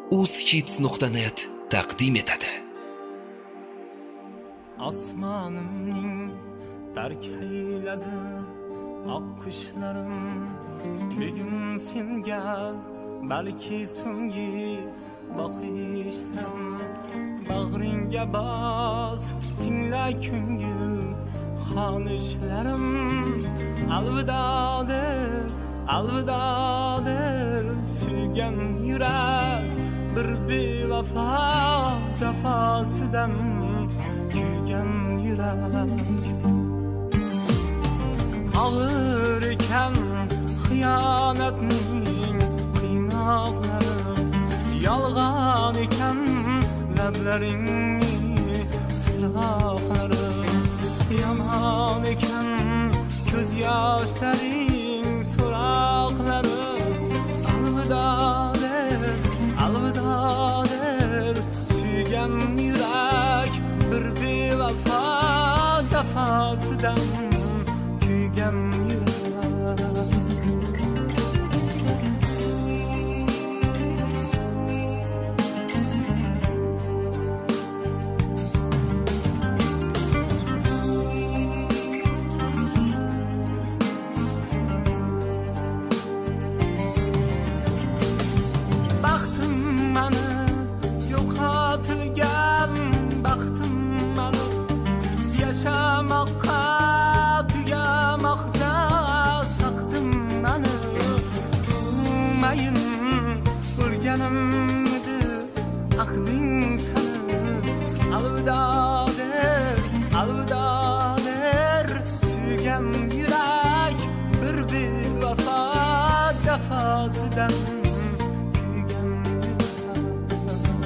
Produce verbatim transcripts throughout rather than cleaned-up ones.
uzhits nuqta net taqdim etadi. Osmonimning tark ayladi oq qushlarim, bugun senga balki so'nggi boqishdan. Bag'ringga bos, tingla ko'ngil xonishlarim. Alvidodir, alvidodir suygan yurak, bir bevafo jafosidan kuygan yurak. Ağır ekan xiyonatning qiynoqlari, yolg'on ekan lablaringning firoqlari, yomon ekan ko'z yoshlaring so'roqlari. Alvidodir, alvidodir suygan yurak, bir bevafo jafosidan kuygan yurak. Yaşamakka tuyamakta saktım beni. Durmayın urganimdi aqling seni. Alvidodir, alvidodir suygan yurak, bir bevafo jafosidan kuygan yurak.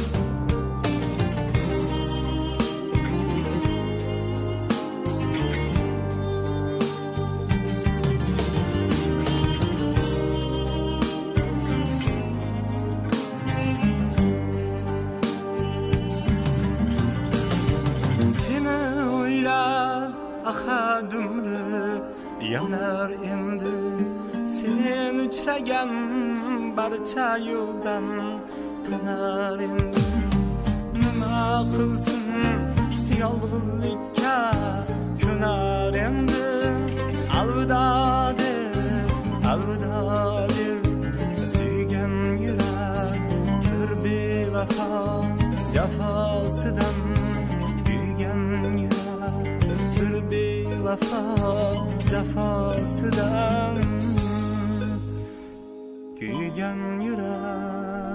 Ahadımı yanar endi, sen uchragan barcha yo'ldan to'nar endi. Nima qilsin yolg'izlikka ko'nar endi. Alvidodir, alvidodir suygan yurak, bir bevafo jafosidan kuygan yurak, bir bevafo jafosidan kuygan yurak.